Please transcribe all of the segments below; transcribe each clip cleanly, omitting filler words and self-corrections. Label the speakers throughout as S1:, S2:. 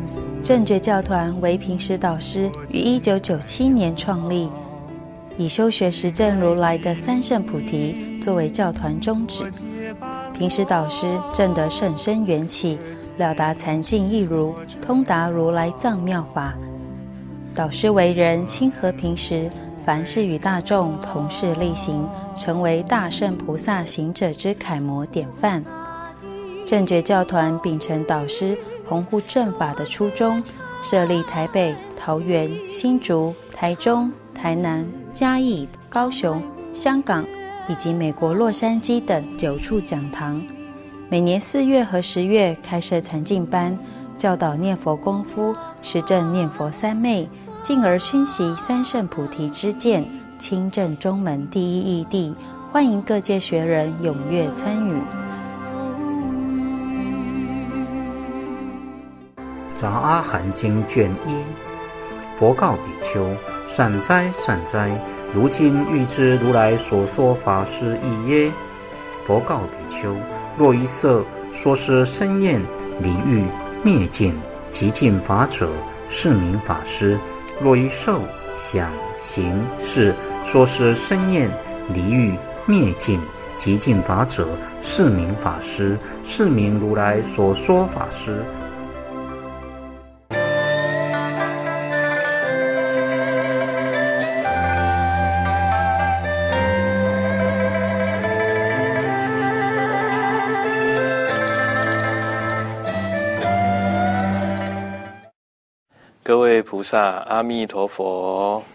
S1: 正觉教团为平时导师于1997年创立，以修学实证如来的三圣菩提作为教团宗旨。平时导师证得甚深缘起，了达禅境义如，通达如来藏妙法。导师为人亲和平时，凡事与大众同事力行，成为大圣菩萨行者之楷模典范。正觉教团秉承导师弘护正法的初衷，设立台北、桃园、新竹、台中、台南、嘉义、高雄、香港以及美国洛杉矶等9处讲堂，每年4月和10月开设禅境班，教导念佛功夫，实证念佛三昧，进而熏习三圣菩提之见，亲证中门第一义谛，欢迎各界学人踊跃参与。
S2: 杂阿含经卷1，佛告比丘：善哉善哉，如今欲知如来所说法是义耶？佛告比丘：若一色说是身厌离欲灭尽极尽法者，是名法师；若一受想行识说是身厌离欲灭尽极尽法者，是名法师，是名如来所说法师。
S3: 各位菩萨，阿弥陀佛！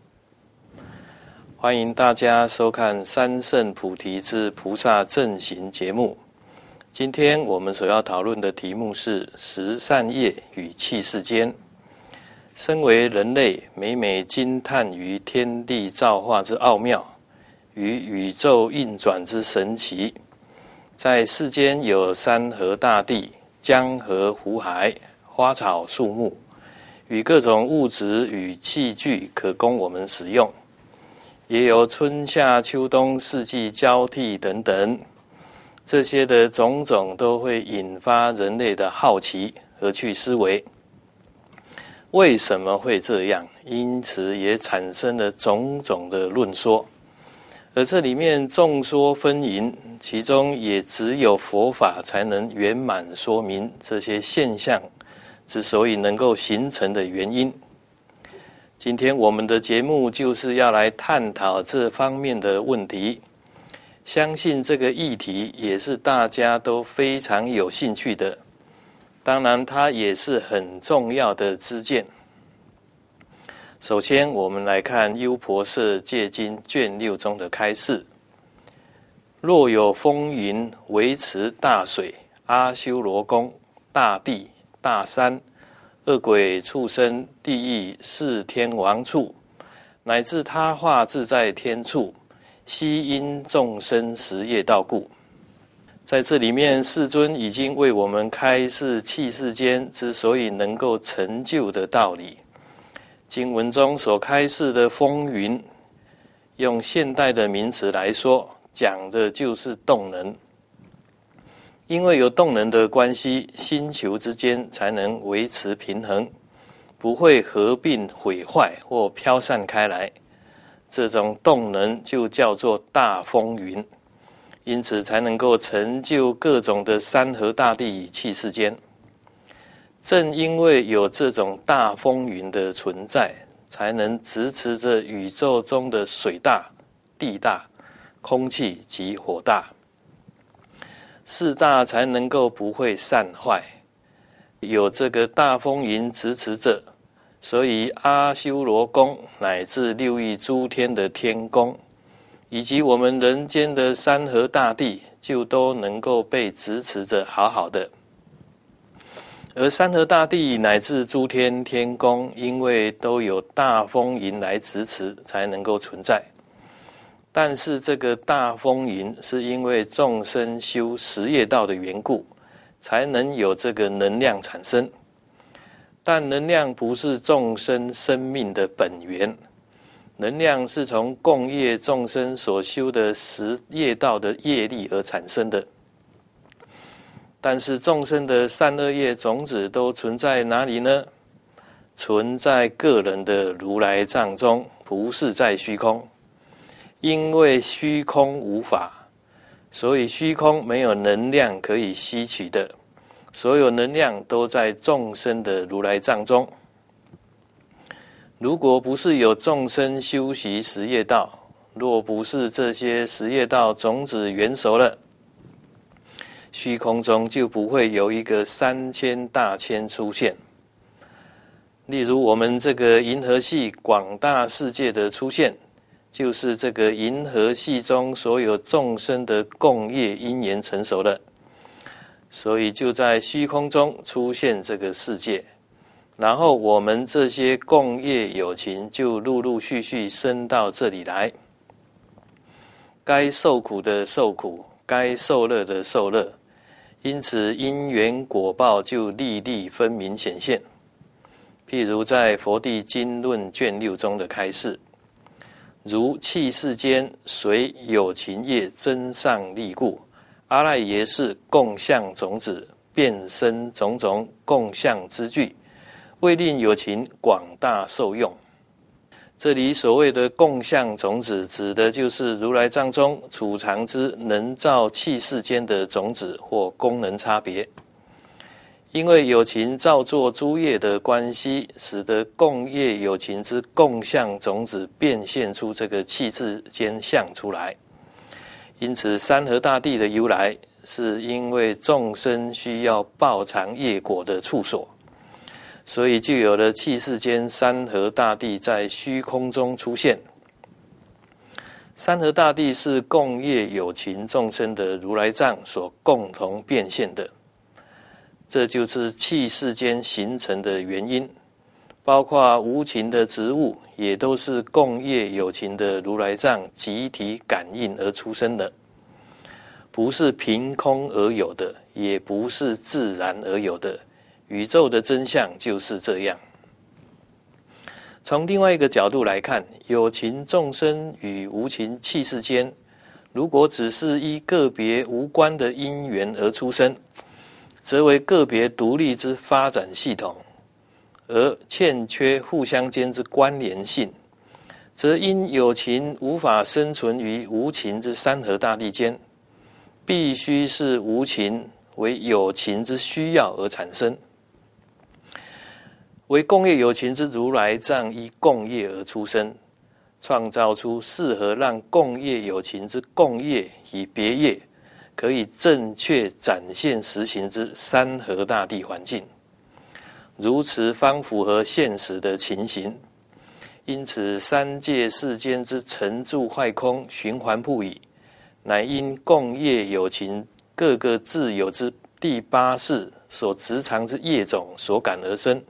S3: 欢迎大家收看三圣菩提之菩萨正行节目。今天我们所要讨论的题目是十善业与器世间。身为人类，每每惊叹于天地造化之奥妙，与宇宙运转之神奇。在世间有山河大地、江河湖海、花草树木，与各种物质与器具可供我们使用，也有春夏秋冬四季交替等等，这些的种种都会引发人类的好奇而去思维，为什么会这样？因此也产生了种种的论说，而这里面众说纷纭，其中也只有佛法才能圆满说明这些现象之所以能够形成的原因。今天我们的节目就是要来探讨这方面的问题，相信这个议题也是大家都非常有兴趣的，当然它也是很重要的知见。首先我们来看优婆塞戒经卷6中的开示：若有风云维持大水、阿修罗宫、大地、大山、恶鬼、畜生、地狱、四天王处，乃至他化自在天处，悉因众生十业道故。在这里面，世尊已经为我们开示器世间之所以能够成就的道理。经文中所开示的风云，用现代的名词来说，讲的就是动能。因为有动能的关系，星球之间才能维持平衡，不会合并毁坏或飘散开来。这种动能就叫做大风云，因此才能够成就各种的山河大地与器世间。正因为有这种大风云的存在，才能支持着宇宙中的水大、地大、空气及火大。四大才能够不会散坏，有这个大风云支持着，所以阿修罗宫乃至六欲诸天的天宫，以及我们人间的山河大地，就都能够被支持着好好的。而山河大地乃至诸天天宫，因为都有大风云来支持，才能够存在。但是这个大风云是因为众生修十业道的缘故，才能有这个能量产生。但能量不是众生生命的本源，能量是从共业众生所修的十业道的业力而产生的。 但是众生的善恶业种子都存在哪里呢？存在个人的如来藏中，不是在虚空。因为虚空无法，所以虚空没有能量可以吸取的，所有能量都在众生的如来藏中。如果不是有众生修习十业道，若不是这些十业道种子圆熟了，虚空中就不会有一个3000大千出现。例如我们这个银河系广大世界的出现，就是这个银河系中所有众生的共业因缘成熟了，所以就在虚空中出现这个世界，然后我们这些共业有情就陆陆续续生到这里来，该受苦的受苦，该受乐的受乐，因此因缘果报就粒粒分明显现。譬如在佛地经论卷6中的开示，如气世间随有情业增上力故，阿赖耶识共相种子变生种种共相之具，为令有情广大受用。这里所谓的共相种子，指的就是如来藏中储藏之能造气世间的种子或功能差别。因为有情造作诸业的关系，使得共业有情之共相种子变现出这个气世间相出来。因此山河大地的由来，是因为众生需要报偿业果的处所，所以就有了气世间山河大地在虚空中出现。山河大地是共业有情众生的如来藏所共同变现的，这就是气世间形成的原因。包括无情的植物，也都是共业有情的如来藏集体感应而出生的，不是凭空而有的，也不是自然而有的。宇宙的真相就是这样。从另外一个角度来看，有情众生与无情气世间，如果只是依个别无关的因缘而出生，则为个别独立之发展系统，而欠缺互相间之关联性，则因有情无法生存于无情之山河大地间，必须是无情为有情之需要而产生。为共业有情之如来藏依共业而出生，创造出适合让共业有情之共业与别业可以正确展现实情之山河大地环境，如此方符合现实的情形。因此三界世间之成住坏空循环不已，乃因共业有情各个自有之第八识所执藏之业种所感而生。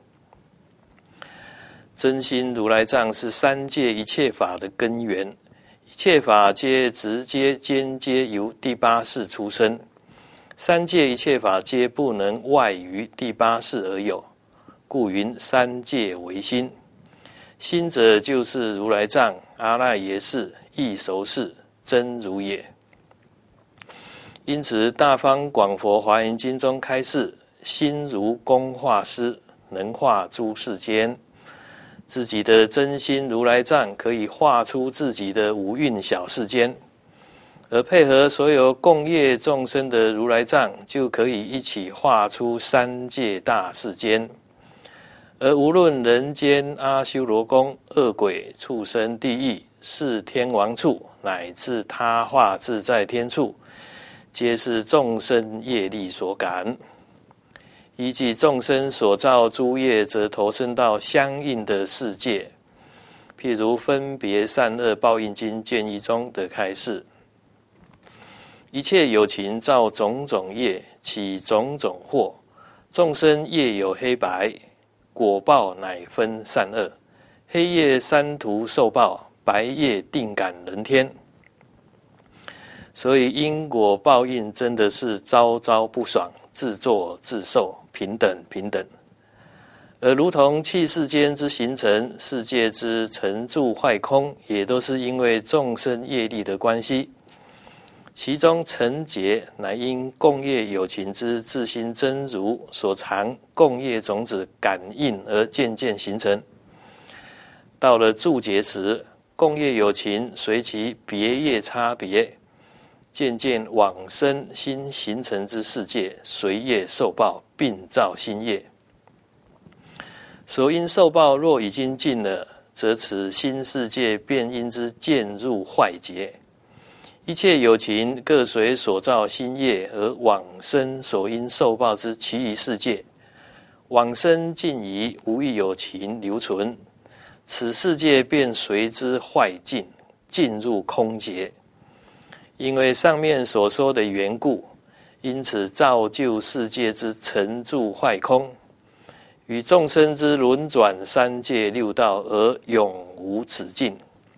S3: 真心如来藏是三界一切法的根源，一切法皆直接间接由第八识出生，三界一切法皆不能外于第八识而有，故云三界为心。心者就是如来藏、阿赖耶识、异熟识、真如也。因此大方广佛华严经中开示，心如工画师，能画诸世间。自己的真心如来藏可以画出自己的五蕴小世间，而配合所有共业众生的如来藏，就可以一起画出三界大世间。而无论人间、阿修罗宫、恶鬼、畜生、地狱、是天王处，乃至他化自在天处，皆是众生业力所感。依据众生所造诸业，则投生到相应的世界。譬如分别善恶报应经卷1中的开示，一切有情造种种业，起种种祸，众生业有黑白，果报乃分善恶，黑业三途受报，白业定感人天。所以因果报应真的是朝朝不爽，自作自受，平等平等。而如同气世间之形成，世界之成住坏空，也都是因为众生业力的关系。 其中成结乃因共业有情之自心真如所藏共业种子感应而渐渐形成。到了注结时，共业有情随其别业差别，渐渐往生新形成之世界，随业受报，并造新业。所因受报若已经尽了，则此新世界便因之渐入坏劫。一切有情各随所造新业而往生所应受报之其余世界，往生尽疑，无一有情留存，此世界便随之坏尽，进入空劫。因为上面所说的缘故，因此造就世界之沉住坏空，与众生之轮转三界六道而永无止境。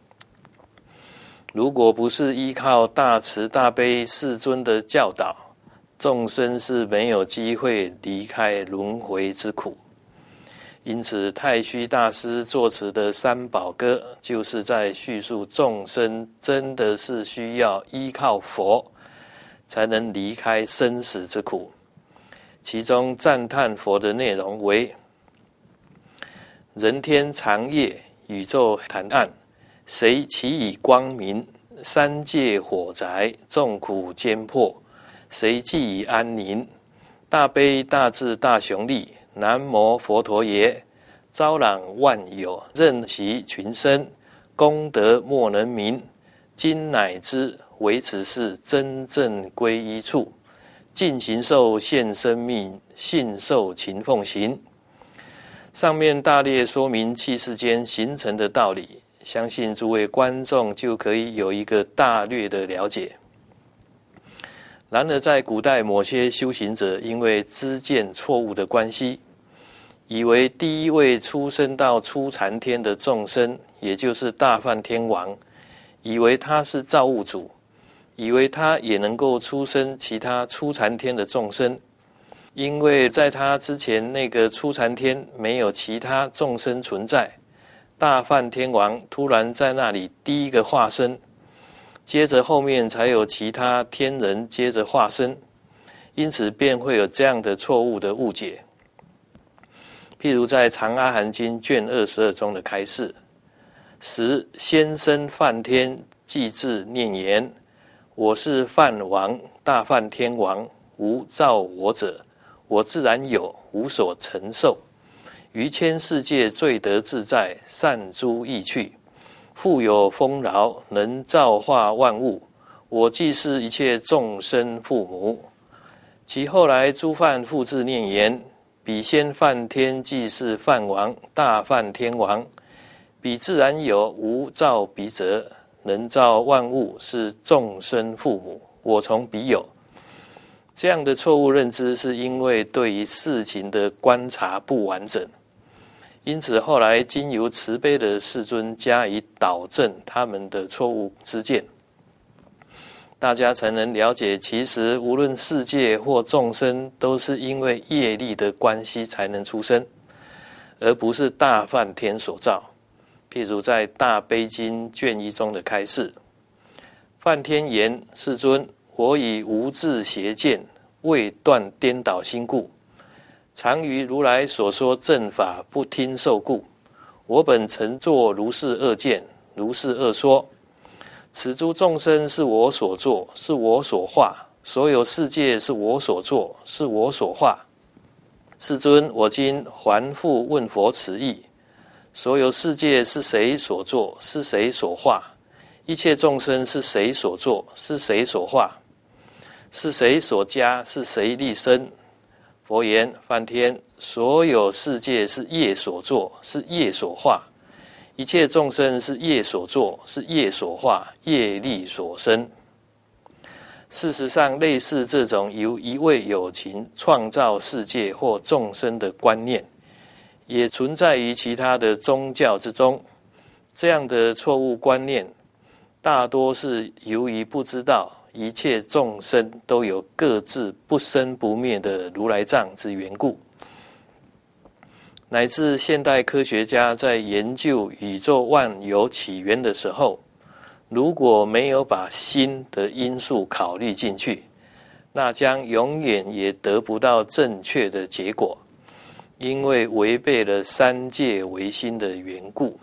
S3: 如果不是依靠大慈大悲世尊的教导，众生是没有机会离开轮回之苦。因此太虚大师作词的三宝歌，就是在叙述众生真的是需要依靠佛才能离开生死之苦。其中赞叹佛的内容为：人天长夜，宇宙潭岸，谁其以光明？三界火宅，众苦艰迫，谁既以安宁？大悲大智大雄力，南无佛陀耶！招揽万有，任其群生，功德莫能名。今乃知，唯此是真正归依处。尽行受现生命，信受勤奉行。上面大略说明气世间形成的道理，相信诸位观众就可以有一个大略的了解。然而在古代某些修行者因为知见错误的关系，以为第一位出生到初禅天的众生，也就是大梵天王，以为他是造物主，以为他也能够出生其他初禅天的众生，因为在他之前那个初禅天没有其他众生存在，大梵天王突然在那里第一个化身，接着后面才有其他天人接着化身，因此便会有这样的错误的误解。譬如在《长阿含经》卷22中的开示：时先生梵天即至念言：我是梵王，大梵天王，无造我者，我自然有，无所承受。于千世界最得自在，善诸意趣，富有丰饶，能造化万物。我既是一切众生父母。其后来诸梵复自念言：彼先梵天即是梵王，大梵天王，彼自然有，无造彼者，能造万物，是众生父母。我从彼有。这样的错误认知是因为对于事情的观察不完整，因此后来经由慈悲的世尊加以导正他们的错误知见，大家才能了解，其实无论世界或众生，都是因为业力的关系才能出生，而不是大梵天所造。譬如在《大悲经》卷1中的开示：梵天言：世尊，我以无智邪见，未断颠倒心故，常于如来所说正法不听受故，我本曾作如是恶见，如是恶说。此诸众生是我所作，是我所化，所有世界是我所作，是我所化。世尊，我今还复问佛此意：所有世界是谁所作，是谁所化？一切众生是谁所作，是谁所化？是谁所加，是谁立身？佛言：梵天，所有世界是业所作，是业所化。一切众生是业所作，是业所化，业力所生。事实上，类似这种由一位有情创造世界或众生的观念，也存在于其他的宗教之中。这样的错误观念，大多是由于不知道一切众生都有各自不生不灭的如来藏之缘故。乃至现代科学家在研究宇宙万有起源的时候， 如果没有把心的因素考虑进去，那将永远也得不到正确的结果，因为违背了三界唯心的缘故。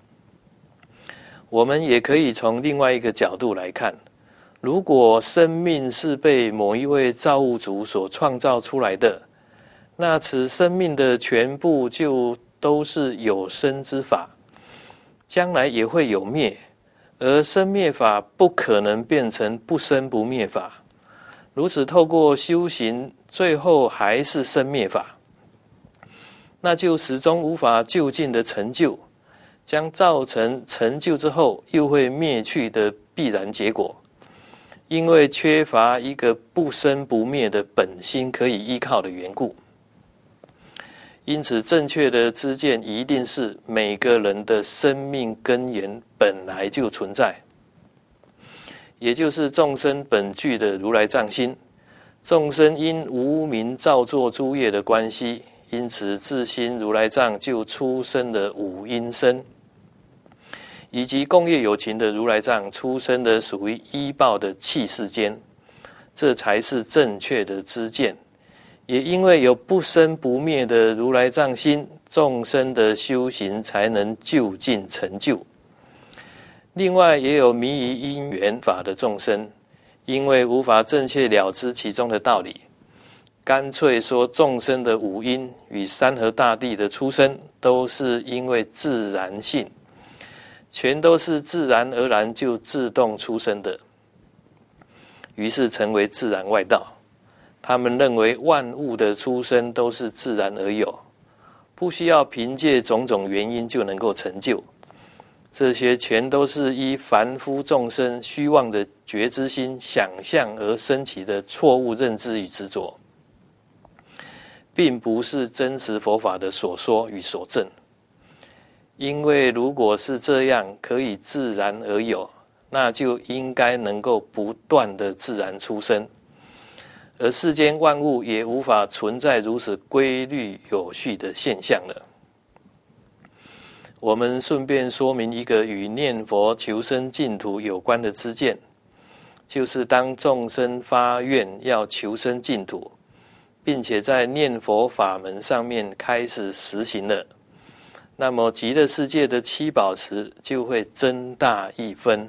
S3: 我们也可以从另外一个角度来看，如果生命是被某一位造物主所创造出来的，那此生命的全部就都是有生之法，将来也会有灭，而生灭法不可能变成不生不灭法。如此透过修行，最后还是生灭法，那就始终无法究竟的成就，将造成成就之后又会灭去的必然结果，因为缺乏一个不生不灭的本心可以依靠的缘故。因此正确的知见一定是每个人的生命根源本来就存在，也就是众生本具的如来藏心。众生因无明造作诸业的关系，因此自心如来藏就出生了五阴身，以及共业有情的如来藏出生的属于依报的气世间，这才是正确的知见。也因为有不生不灭的如来藏心，众生的修行才能就近成就。另外也有迷于因缘法的众生，因为无法正确了知其中的道理，干脆说众生的五阴与山河大地的出生都是因为自然性，全都是自然而然就自动出生的，于是成为自然外道。他们认为万物的出生都是自然而有，不需要凭借种种原因就能够成就。这些全都是依凡夫众生虚妄的觉知心想象而生起的错误认知与执着，并不是真实佛法的所说与所证。因为如果是这样可以自然而有，那就应该能够不断的自然出生，而世间万物也无法存在如此规律有序的现象了。我们顺便说明一个与念佛求生净土有关的知见，就是当众生发愿要求生净土，并且在念佛法门上面开始实行了，那么极乐世界的七宝池就会增大一分。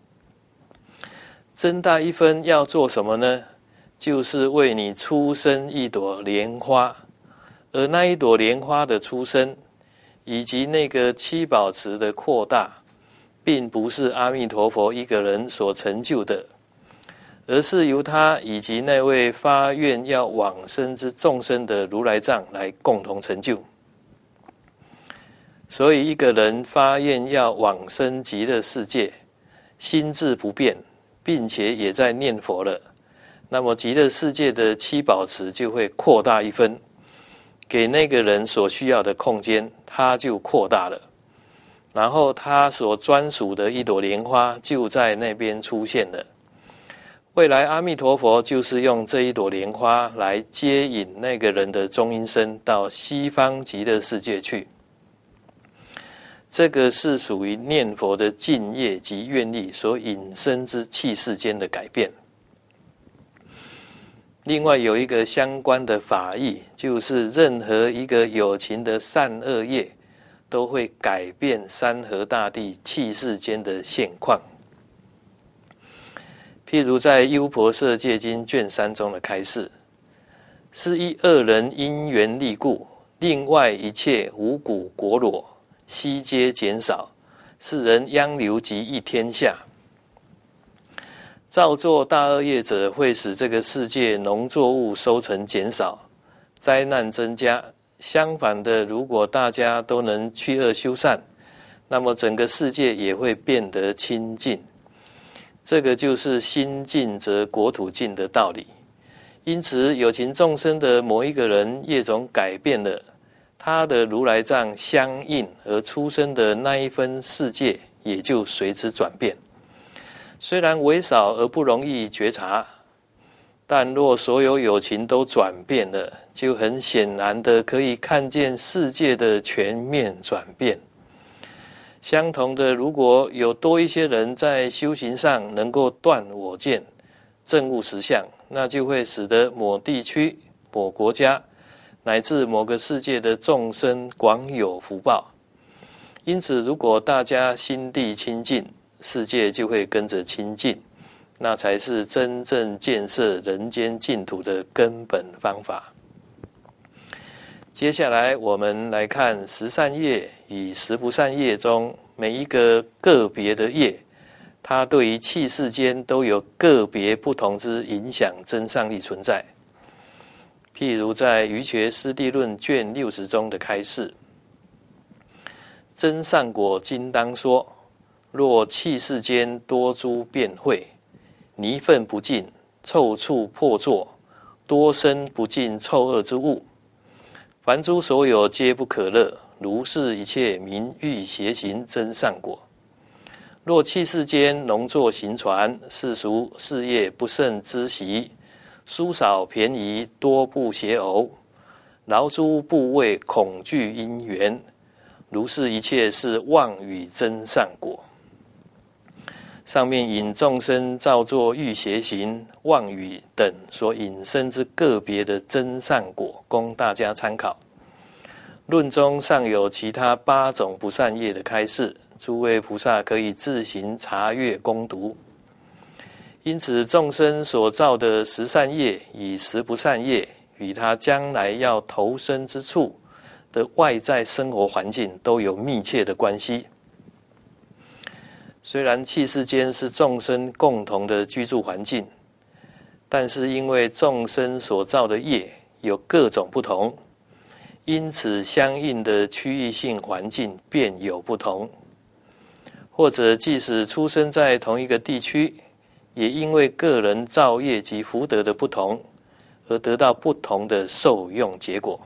S3: 增大一分要做什么呢？就是为你出生一朵莲花，而那一朵莲花的出生以及那个七宝池的扩大，并不是阿弥陀佛一个人所成就的，而是由他以及那位发愿要往生之众生的如来藏来共同成就。所以一个人发愿要往生极乐世界，心智不变，并且也在念佛了，那么极乐世界的七宝池就会扩大一分，给那个人所需要的空间，它就扩大了，然后他所专属的一朵莲花就在那边出现了。未来阿弥陀佛就是用这一朵莲花来接引那个人的中阴身到西方极乐世界去。这个是属于念佛的敬业及愿力所引生之气世间的改变。另外有一个相关的法义，就是任何一个有情的善恶业都会改变山河大地气世间的现况。譬如在《优婆塞戒经》卷3中的开示，是以恶人因缘力故，另外一切五谷果裸悉皆减少，世人殃流及一天下。造作大恶业者会使这个世界农作物收成减少，灾难增加。相反的，如果大家都能去恶修善，那么整个世界也会变得清净。这个就是心净则国土净的道理。因此有情众生的某一个人业种改变了，他的如来藏相应而出生的那一分世界也就随之转变。虽然微少而不容易觉察，但若所有有情都转变了，就很显然的可以看见世界的全面转变。 相同的，如果有多一些人在修行上能够断我见、证悟实相，那就会使得某地区、某国家乃至某个世界的众生广有福报。因此，如果大家心地清净，世界就会跟着清净，那才是真正建设人间净土的根本方法。接下来我们来看十善业与十不善业中每一个个别的业，它对于气世间都有个别不同之影响真善力存在。譬如在《瑜伽师地论》卷60中的开示，真善果经当说，若气世间多诸变秽，泥粪不净，臭处破作，多生不净臭恶之物，凡诸所有皆不可乐，如是一切名欲邪行真善果。若气世间农作行船，世俗事业不胜知习，疏少便宜，多不邪偶，劳诸部位恐惧因缘，如是一切是妄语真善果。上面引众生造作欲邪行、妄语等所引申之个别的真善果，供大家参考。论中尚有其他8种不善业的开示，诸位菩萨可以自行查阅攻读。因此，众生所造的十善业与十不善业，与他将来要投生之处的外在生活环境都有密切的关系。虽然气世间是众生共同的居住环境，但是因为众生所造的业有各种不同，因此相应的区域性环境便有不同。或者即使出生在同一个地区，也因为个人造业及福德的不同，而得到不同的受用结果。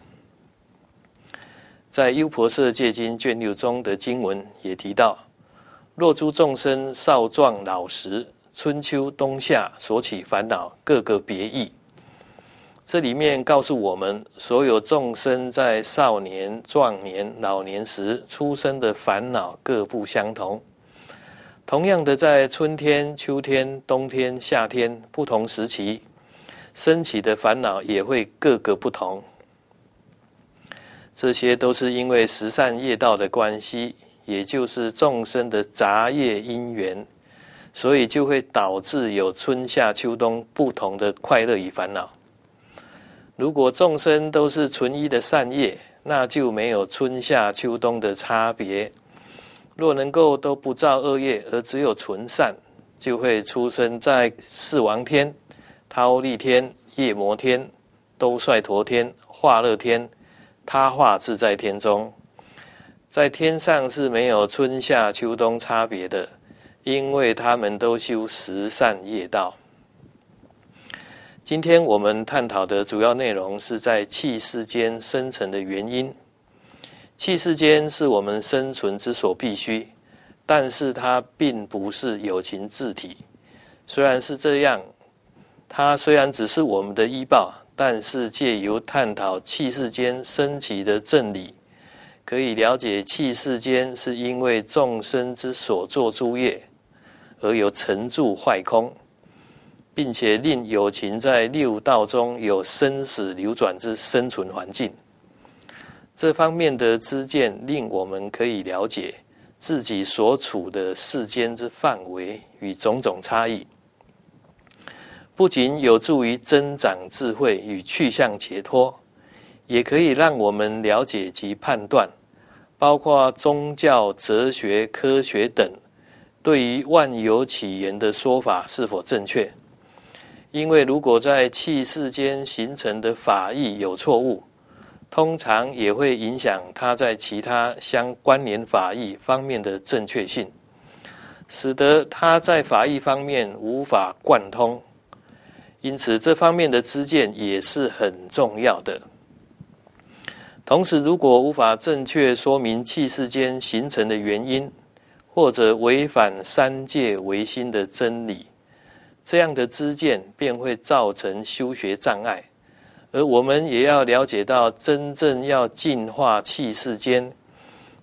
S3: 在《优婆塞戒经》卷6中的经文也提到，若诸众生少壮老时，春秋冬夏所起烦恼各个别异。这里面告诉我们，所有众生在少年、壮年、老年时出生的烦恼各不相同。同样的，在春天、秋天、冬天、夏天不同时期升起的烦恼也会各个不同。这些都是因为十善业道的关系，也就是众生的杂业因缘，所以就会导致有春夏秋冬不同的快乐与烦恼。如果众生都是纯一的善业，那就没有春夏秋冬的差别。若能够都不造恶业，而只有纯善，就会出生在四王天、忉利天、夜摩天、兜率陀天、化乐天、他化自在天中。在天上是没有春夏秋冬差别的，因为他们都修十善业道。今天我们探讨的主要内容是在气世间生成的原因。气世间是我们生存之所必须，但是它并不是有情自体。虽然是这样，它虽然只是我们的依报，但是借由探讨气世间升起的正理，可以了解气世间是因为众生之所作诸业而有成住坏空，并且令有情在六道中有生死流转之生存环境。这方面的知见令我们可以了解自己所处的世间之范围与种种差异，不仅有助于增长智慧与去向解脱，也可以让我们了解及判断，包括宗教、哲学、科学等对于万有起源的说法是否正确。因为如果在气世间形成的法义有错误，通常也会影响它在其他相关联法义方面的正确性，使得它在法义方面无法贯通。因此这方面的知见也是很重要的。同时，如果无法正确说明气世间形成的原因，或者违反三界唯心的真理，这样的知见便会造成修学障碍。而我们也要了解到，真正要净化气世间，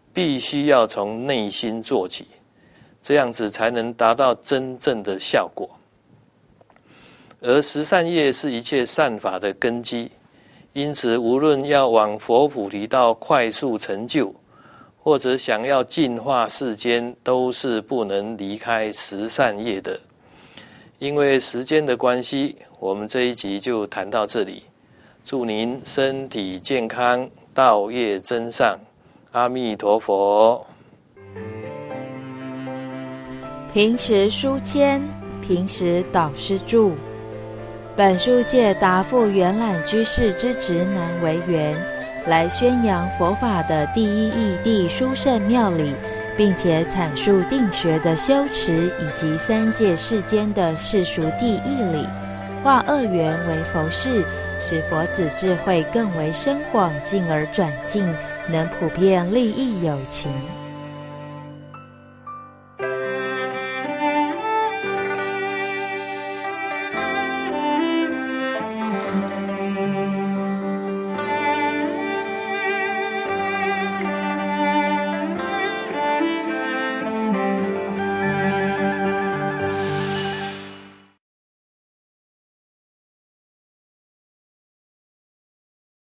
S3: 必须要从内心做起，这样子才能达到真正的效果。而十善业是一切善法的根基，因此无论要往佛菩提道快速成就，或者想要净化世间，都是不能离开十善业的。因为时间的关系，我们这一集就谈到这里。祝您身体健康，道业增上。阿弥陀佛。
S1: 平时书签，平时导师著。本书借答复圆览居士之职难为缘，来宣扬佛法的第一义谛殊胜妙理，并且阐述定学的修持以及三界世间的世俗谛义理，化恶缘为佛事，使佛子智慧更为深广，进而转进，能普遍利益有情。